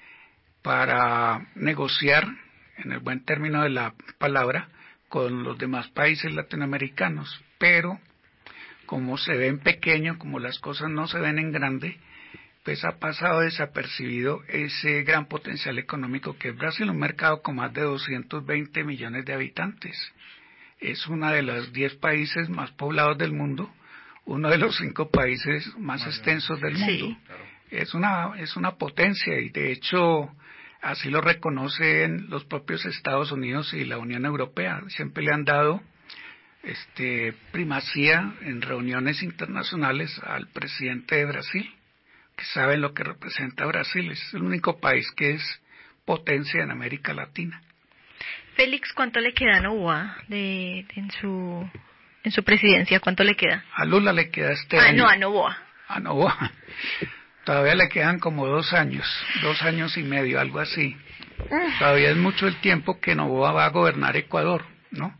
para negociar, en el buen término de la palabra, con los demás países latinoamericanos, pero como se ven pequeño, como las cosas no se ven en grande, pues ha pasado desapercibido ese gran potencial económico que es Brasil, un mercado con más de doscientos veinte millones de habitantes. Es uno de los diez países más poblados del mundo, uno de los cinco países más extensos del mundo. Sí. Es una, es una potencia, y de hecho así lo reconocen los propios Estados Unidos y la Unión Europea. Siempre le han dado este primacía en reuniones internacionales al presidente de Brasil, que sabe lo que representa Brasil. Es el único país que es potencia en América Latina. Félix, ¿cuánto le queda a Noboa de, de, en su en su presidencia? ¿Cuánto le queda? A Lula le queda este ah, año. no, a Noboa. A Noboa. Todavía le quedan como dos años, dos años y medio, algo así. Todavía es mucho el tiempo que Noboa va a gobernar Ecuador, ¿no?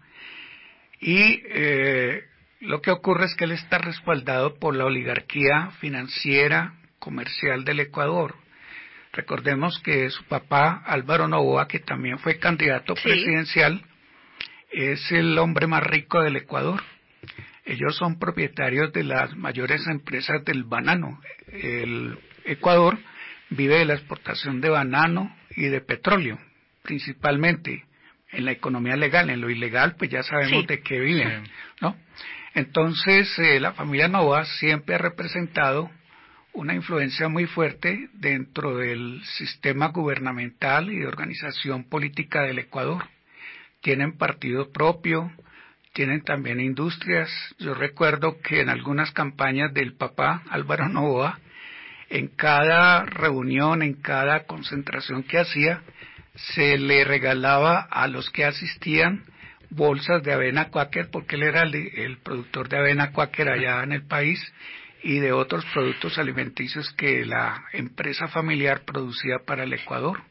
Y eh, lo que ocurre es que él está respaldado por la oligarquía financiera, comercial del Ecuador. Recordemos que su papá, Álvaro Noboa, que también fue candidato sí. presidencial, es el hombre más rico del Ecuador. Ellos son propietarios de las mayores empresas del banano. El Ecuador vive de la exportación de banano y de petróleo, principalmente en la economía legal. En lo ilegal, pues ya sabemos sí. de qué viven, sí. ¿no? Entonces, eh, la familia Noboa siempre ha representado una influencia muy fuerte dentro del sistema gubernamental y de organización política del Ecuador. Tienen partido propio, tienen también industrias. Yo recuerdo que en algunas campañas del papá Álvaro Noboa, en cada reunión, en cada concentración que hacía, se le regalaba a los que asistían bolsas de avena Quaker, porque él era el, el productor de avena Quaker allá en el país, y de otros productos alimenticios que la empresa familiar producía para el Ecuador.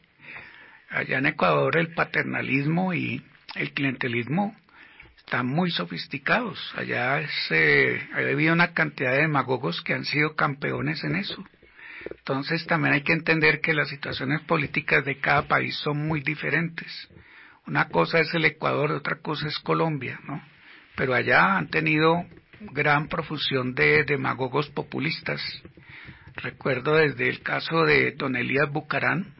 Allá en Ecuador el paternalismo y el clientelismo están muy sofisticados. Allá se, ha habido una cantidad de demagogos que han sido campeones en eso. Entonces también hay que entender que las situaciones políticas de cada país son muy diferentes. Una cosa es el Ecuador, otra cosa es Colombia, ¿no? Pero allá han tenido gran profusión de demagogos populistas. Recuerdo desde el caso de don Elías Bucarán,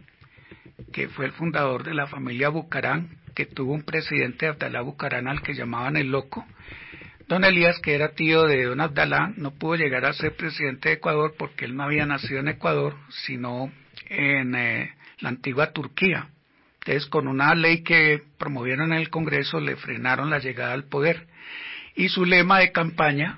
que fue el fundador de la familia Bucarán, que tuvo un presidente, Abdalá Bucarán, al que llamaban el loco. Don Elías, que era tío de don Abdalá, no pudo llegar a ser presidente de Ecuador porque él no había nacido en Ecuador, sino en eh, la antigua Turquía. Entonces, con una ley que promovieron en el Congreso, le frenaron la llegada al poder. Y su lema de campaña,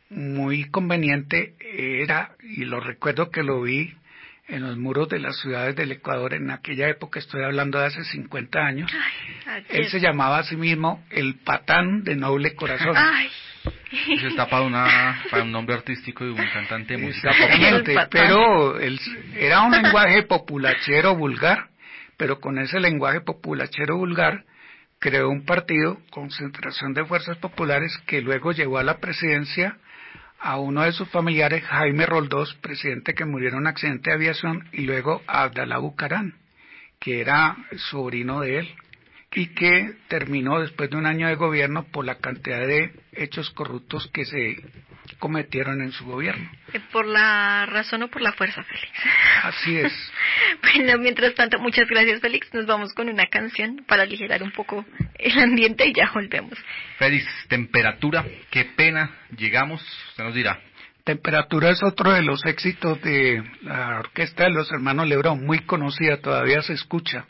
muy conveniente, era, y lo recuerdo que lo vi en los muros de las ciudades del Ecuador, en aquella época, estoy hablando de hace cincuenta años, Ay, él se llamaba a sí mismo el patán de noble corazón. Ay. Eso está para, una, para un nombre artístico de un cantante de música Exactamente, pero él, era un lenguaje populachero vulgar, pero con ese lenguaje populachero vulgar creó un partido, Concentración de Fuerzas Populares, que luego llevó a la presidencia a uno de sus familiares, Jaime Roldós, presidente que murió en un accidente de aviación, y luego a Abdalá Bucarán, que era sobrino de él, y que terminó después de un año de gobierno por la cantidad de hechos corruptos que se cometieron en su gobierno. ¿Por la razón o por la fuerza, Félix? Así es. Bueno, mientras tanto, muchas gracias, Félix. Nos vamos con una canción para aligerar un poco el ambiente y ya volvemos. Félix, temperatura, qué pena, llegamos, usted nos dirá. Temperatura es otro de los éxitos de la orquesta de los hermanos Lebrón, muy conocida, todavía se escucha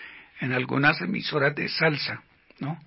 en algunas emisoras de salsa, ¿no?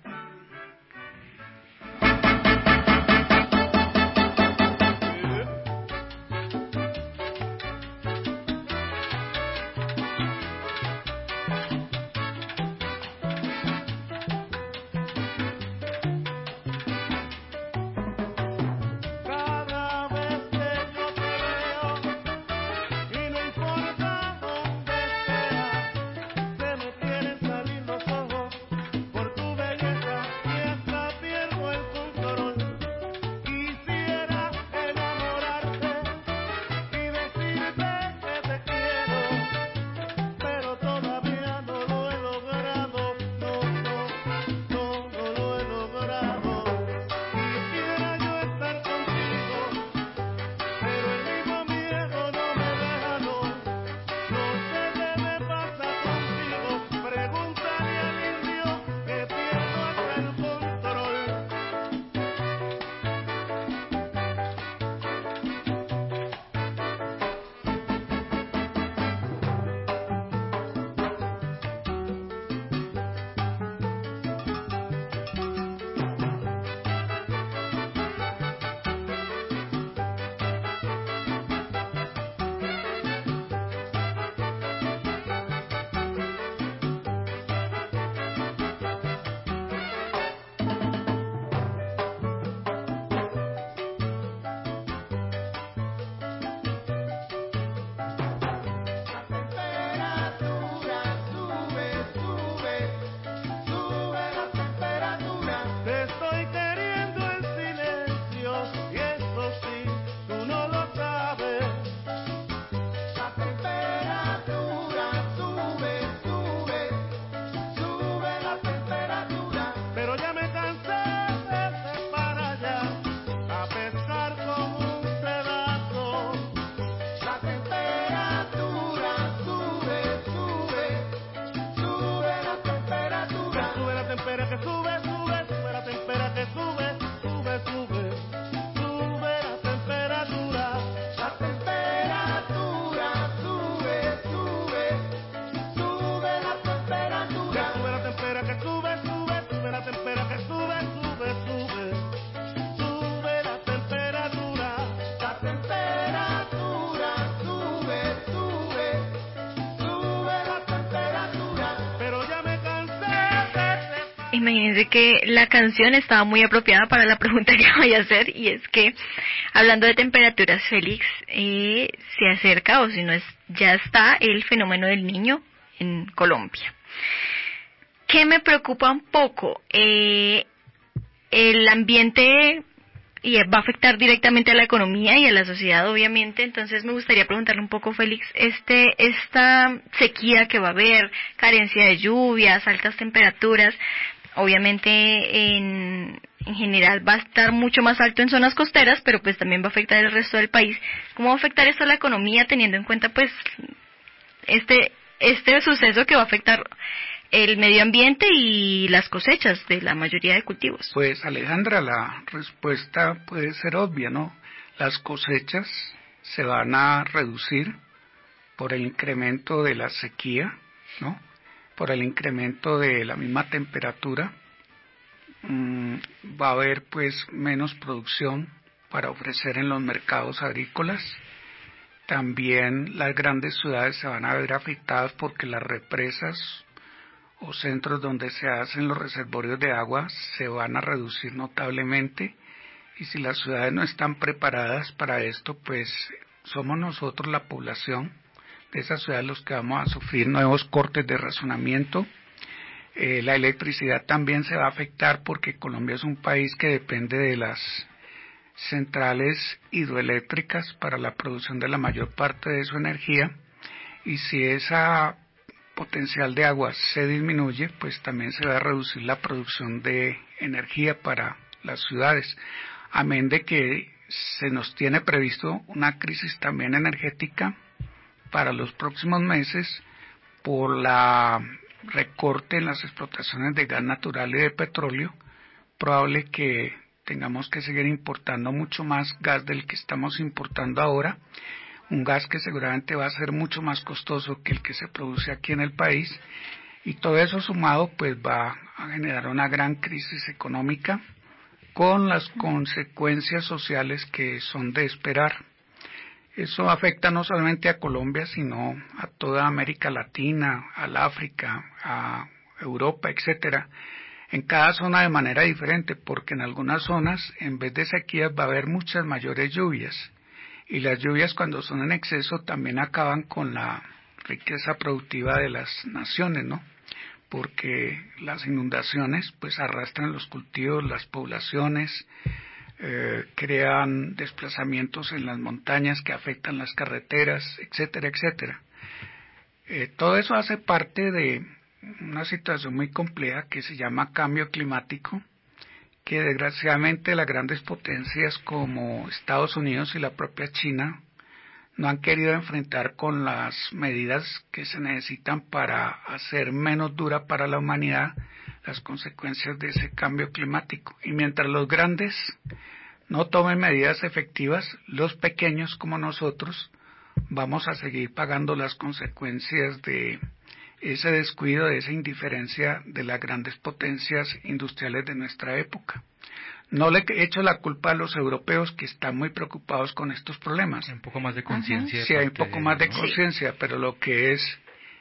Imagínense que la canción estaba muy apropiada para la pregunta que voy a hacer, y es que, hablando de temperaturas, Félix, eh, se acerca, o si no es, ya está el fenómeno del Niño en Colombia. ¿Qué me preocupa un poco? Eh, el ambiente, y va a afectar directamente a la economía y a la sociedad, obviamente. Entonces me gustaría preguntarle un poco, Félix, este esta sequía que va a haber, carencia de lluvias, altas temperaturas, obviamente en, en general va a estar mucho más alto en zonas costeras, pero pues también va a afectar el resto del país. ¿Cómo va a afectar esto a la economía, teniendo en cuenta pues este este suceso que va a afectar el medio ambiente y las cosechas de la mayoría de cultivos? Pues, Alejandra, la respuesta puede ser obvia, ¿no? Las cosechas se van a reducir por el incremento de la sequía, ¿no? Por el incremento de la misma temperatura. Mm, va a haber pues menos producción para ofrecer en los mercados agrícolas. También las grandes ciudades se van a ver afectadas porque las represas o centros donde se hacen los reservorios de agua se van a reducir notablemente, y si las ciudades no están preparadas para esto, pues somos nosotros, la población de esas ciudades, los que vamos a sufrir nuevos cortes de razonamiento. Eh, la electricidad también se va a afectar porque Colombia es un país que depende de las centrales hidroeléctricas para la producción de la mayor parte de su energía, y si esa potencial de agua se disminuye, pues también se va a reducir la producción de energía para las ciudades, amén de que se nos tiene previsto una crisis también energética para los próximos meses por la recorte en las explotaciones de gas natural y de petróleo. Probable que tengamos que seguir importando mucho más gas del que estamos importando ahora, un gas que seguramente va a ser mucho más costoso que el que se produce aquí en el país, y todo eso sumado pues va a generar una gran crisis económica con las consecuencias sociales que son de esperar. Eso afecta no solamente a Colombia, sino a toda América Latina, al África, a Europa, etcétera, en cada zona de manera diferente, porque en algunas zonas en vez de sequías va a haber muchas mayores lluvias. Y las lluvias, cuando son en exceso, también acaban con la riqueza productiva de las naciones, ¿no? Porque las inundaciones pues arrastran los cultivos, las poblaciones, eh, crean desplazamientos en las montañas que afectan las carreteras, etcétera, etcétera. Eh, todo eso hace parte de una situación muy compleja que se llama cambio climático, que desgraciadamente las grandes potencias como Estados Unidos y la propia China no han querido enfrentar con las medidas que se necesitan para hacer menos dura para la humanidad las consecuencias de ese cambio climático. Y mientras los grandes no tomen medidas efectivas, los pequeños como nosotros vamos a seguir pagando las consecuencias de ese descuido, de esa indiferencia de las grandes potencias industriales de nuestra época. No le he hecho la culpa a los europeos, que están muy preocupados con estos problemas. Un poco más de conciencia. Sí, hay un poco más de conciencia, pero lo que es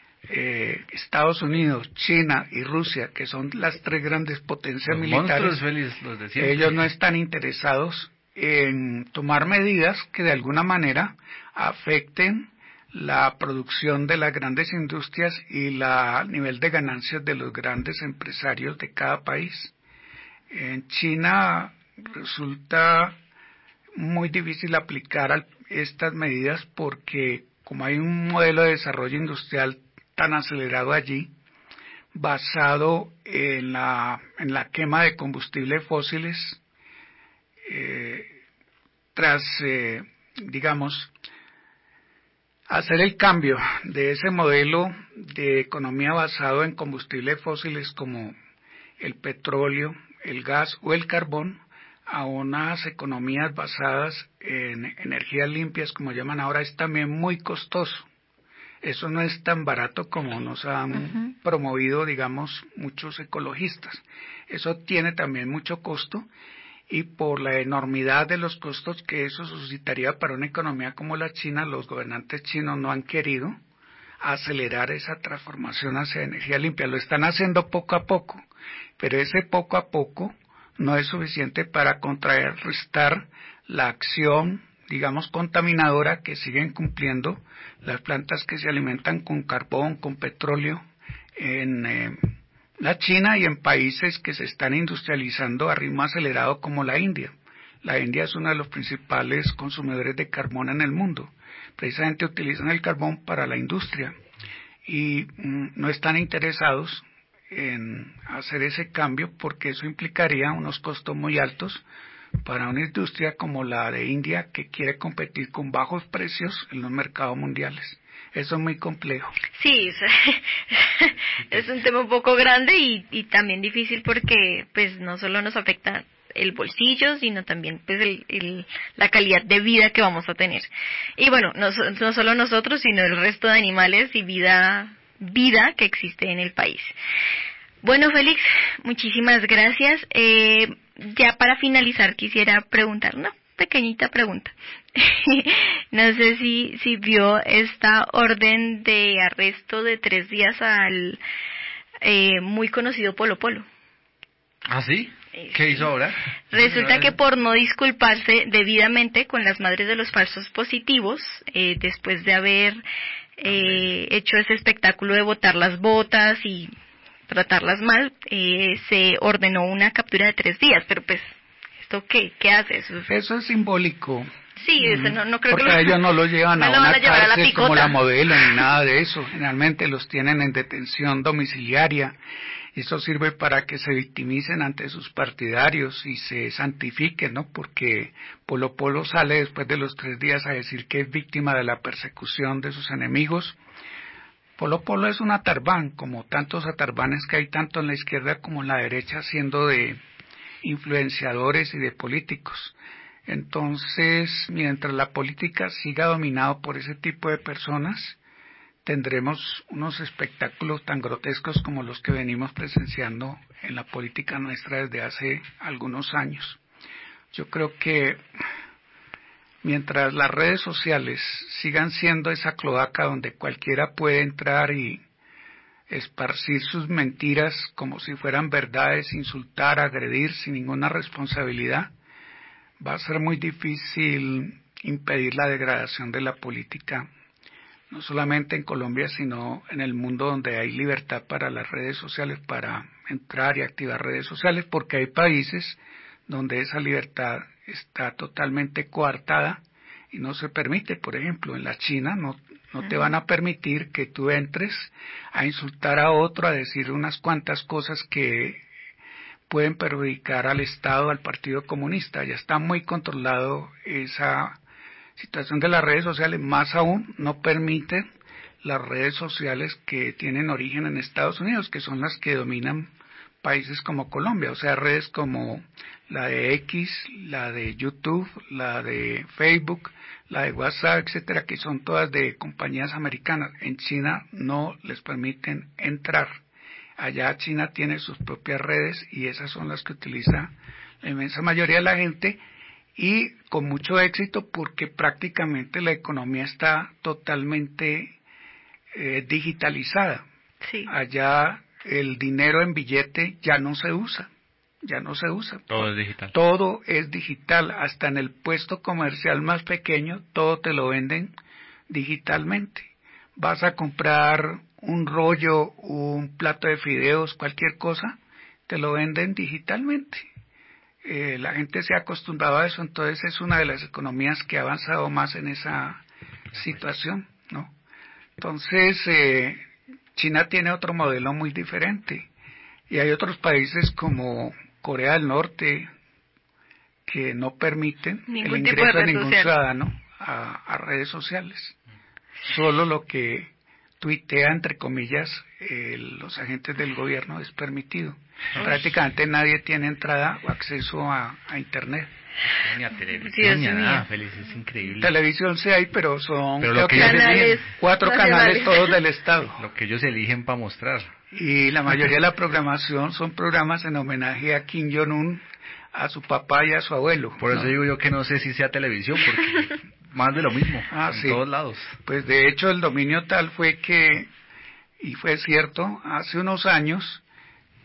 eh, Estados Unidos, China y Rusia, que son las tres grandes potencias los militares, monstruos, Félix, los de siempre. Ellos no están interesados en tomar medidas que de alguna manera afecten la producción de las grandes industrias y la el nivel de ganancias de los grandes empresarios de cada país. En China resulta muy difícil aplicar estas medidas porque como hay un modelo de desarrollo industrial tan acelerado allí, basado en la, en la quema de combustibles fósiles, eh, tras, eh, digamos, hacer el cambio de ese modelo de economía basado en combustibles fósiles como el petróleo, el gas o el carbón, a unas economías basadas en energías limpias, como llaman ahora, es también muy costoso. Eso no es tan barato como nos han uh-huh. promovido, digamos, muchos ecologistas. Eso tiene también mucho costo, y por la enormidad de los costos que eso suscitaría para una economía como la China, los gobernantes chinos no han querido acelerar esa transformación hacia energía limpia. Lo están haciendo poco a poco, pero ese poco a poco no es suficiente para contrarrestar la acción, digamos, contaminadora que siguen cumpliendo las plantas que se alimentan con carbón, con petróleo, en eh, la China y en países que se están industrializando a ritmo acelerado como la India. La India es uno de los principales consumidores de carbón en el mundo. Precisamente utilizan el carbón para la industria y mm, no están interesados en hacer ese cambio porque eso implicaría unos costos muy altos para una industria como la de India que quiere competir con bajos precios en los mercados mundiales. Eso es muy complejo. Sí, es, es un tema un poco grande y, y también difícil porque pues no solo nos afecta el bolsillo, sino también pues el, el, la calidad de vida que vamos a tener. Y bueno, no, no solo nosotros, sino el resto de animales y vida, vida que existe en el país. Bueno, Félix, muchísimas gracias. Eh, ya para finalizar quisiera preguntar una pequeñita pregunta. No sé si, si vio esta orden de arresto de tres días al eh, muy conocido Polo Polo. ¿Ah, sí? ¿Qué hizo ahora? Resulta que por no disculparse debidamente con las madres de los falsos positivos, eh, después de haber eh, hecho ese espectáculo de botar las botas y tratarlas mal, eh, se ordenó una captura de tres días, pero pues, ¿esto qué? ¿Qué hace eso? Eso es simbólico. Sí, eso no, no creo porque que lo, ellos no los llevan no a lo una van a llevar a la cárcel como picota. la modelo ni nada de eso. Generalmente los tienen en detención domiciliaria. Eso sirve para que se victimicen ante sus partidarios y se santifiquen, ¿no? Porque Polo Polo sale después de los tres días a decir que es víctima de la persecución de sus enemigos. Polo Polo es un atarbán, como tantos atarbanes que hay tanto en la izquierda como en la derecha, siendo de influenciadores y de políticos. Entonces, mientras la política siga dominada por ese tipo de personas, tendremos unos espectáculos tan grotescos como los que venimos presenciando en la política nuestra desde hace algunos años. Yo creo que mientras las redes sociales sigan siendo esa cloaca donde cualquiera puede entrar y esparcir sus mentiras como si fueran verdades, insultar, agredir sin ninguna responsabilidad, va a ser muy difícil impedir la degradación de la política, no solamente en Colombia, sino en el mundo donde hay libertad para las redes sociales, para entrar y activar redes sociales, porque hay países donde esa libertad está totalmente coartada y no se permite. Por ejemplo, en la China no, no te van a permitir que tú entres a insultar a otro, a decir unas cuantas cosas que pueden perjudicar al Estado, al Partido Comunista. Ya está muy controlado esa situación de las redes sociales, más aún no permiten las redes sociales que tienen origen en Estados Unidos, que son las que dominan países como Colombia, o sea, redes como la de X, la de YouTube, la de Facebook, la de WhatsApp, etcétera, que son todas de compañías americanas. En China no les permiten entrar. Allá China tiene sus propias redes y esas son las que utiliza la inmensa mayoría de la gente, y con mucho éxito porque prácticamente la economía está totalmente eh, digitalizada. Sí. Allá el dinero en billete ya no se usa, ya no se usa. Todo es digital. Todo es digital, hasta en el puesto comercial más pequeño, todo te lo venden digitalmente. Vas a comprar un rollo, un plato de fideos, cualquier cosa, te lo venden digitalmente. Eh, la gente se ha acostumbrado a eso, entonces es una de las economías que ha avanzado más en esa situación, ¿no? Entonces, eh, China tiene otro modelo muy diferente y hay otros países como Corea del Norte que no permiten Ningún el tipo ingreso de de red ningún social. ciudadano a, a redes sociales. Solo lo que tuitea, entre comillas, eh, los agentes del gobierno es permitido. Prácticamente nadie tiene entrada o acceso a, a Internet. Ni a televisión, Dios ni a mío. nada, Félix, es increíble. Televisión sí hay, pero son Pero creo lo que que ellos Canales eligen, cuatro nacionales. canales todos del Estado. lo que ellos eligen para mostrar. Y la mayoría de la programación son programas en homenaje a Kim Jong-un, a su papá y a su abuelo. Por eso ¿no? digo yo que no sé si sea televisión, porque más de lo mismo, Ah, en sí. todos lados. Pues de hecho el dominio tal fue que, y fue cierto, hace unos años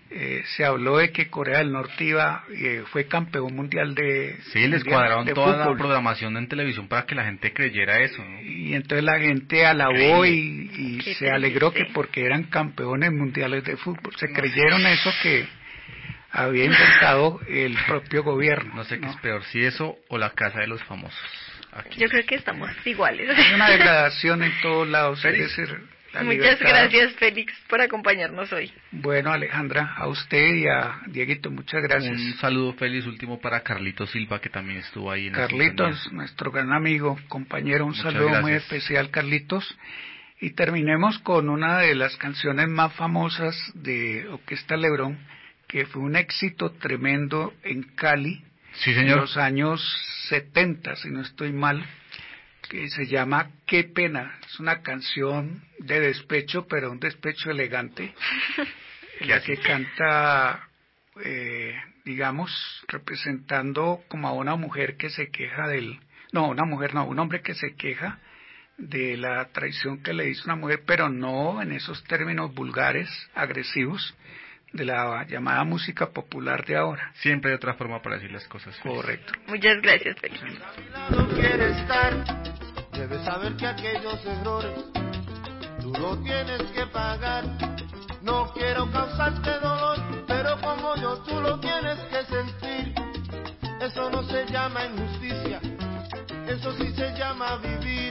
eh, se habló de que Corea del Norte iba, eh, fue campeón mundial de Sí, les mundial cuadraron de toda fútbol. la programación en televisión para que la gente creyera eso, ¿no? Y entonces la gente alabó y, y Qué se alegró que triste. porque eran campeones mundiales de fútbol. Se creyeron eso que había inventado el propio gobierno. No sé qué ¿no? es peor, si eso o la casa de los famosos. Aquí. Yo creo que estamos iguales. Hay una degradación en todos lados. Es decir, la Muchas libertad. gracias, Félix, por acompañarnos hoy. Bueno, Alejandra, a usted y a Dieguito, muchas gracias. Un saludo feliz último para Carlitos Silva, que también estuvo ahí en la Carlitos, sintonía. nuestro gran amigo, compañero, un Muchas saludo muy gracias. especial, Carlitos. Y terminemos con una de las canciones más famosas de Orquesta Lebrón, que fue un éxito tremendo en Cali, Sí, en señor. los años setenta, si no estoy mal, que se llama Qué pena. Es una canción de despecho, pero un despecho elegante, en la que canta, eh, digamos, representando como a una mujer que se queja del... No, una mujer no, un hombre que se queja de la traición que le hizo una mujer, pero no en esos términos vulgares, agresivos, de la llamada música popular de ahora. Siempre hay otra forma para decir las cosas. Correcto. Muchas gracias, Félix. No quiere estar, debes saber que aquellos errores tú lo tienes que pagar. No quiero causarte dolor, pero como yo tú lo tienes que sentir. Eso no se llama injusticia, eso sí se llama vivir.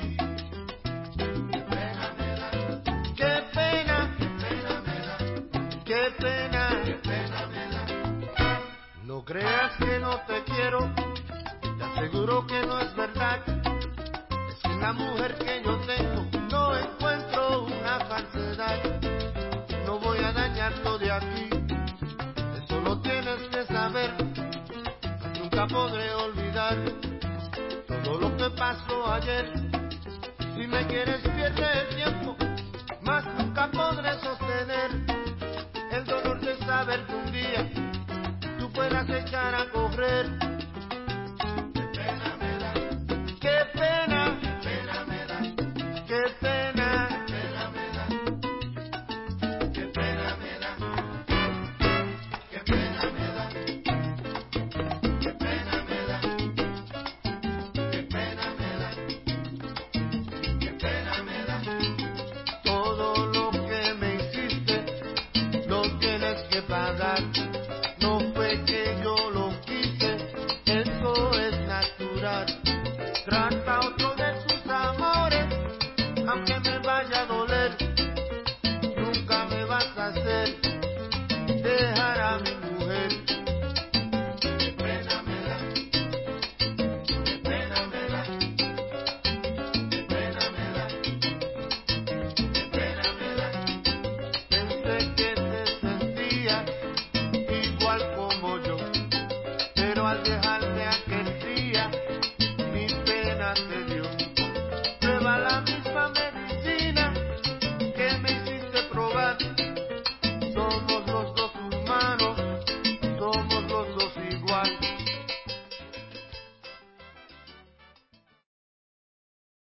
Qué pena, qué pena, qué pena me da. No creas que no te quiero, te aseguro que no es verdad. Es que en la mujer que yo tengo no encuentro una falsedad. No voy a dañarlo de aquí, eso lo tienes que saber. Nunca podré olvidar todo lo que pasó ayer. Si me quieres pierde el tiempo, mas nunca podré sostener el dolor de saber que un día tú puedas echar a correr. Qué pena me da, qué pena, qué pena me da, qué pena, qué pena me da, qué pena me da, qué pena me da, qué pena me da, qué pena me da, qué pena me da. Todo lo que me hiciste lo tienes que pagar. No fue que yo lo quise, eso es natural. Trata otro de tus amores, aunque me vaya a doler. Nunca me vas a hacer dejar a mi mujer. Qué pena me da, qué pena me da, qué pena me da, qué pena me da. Pensé que te sentías igual como yo, pero al dejar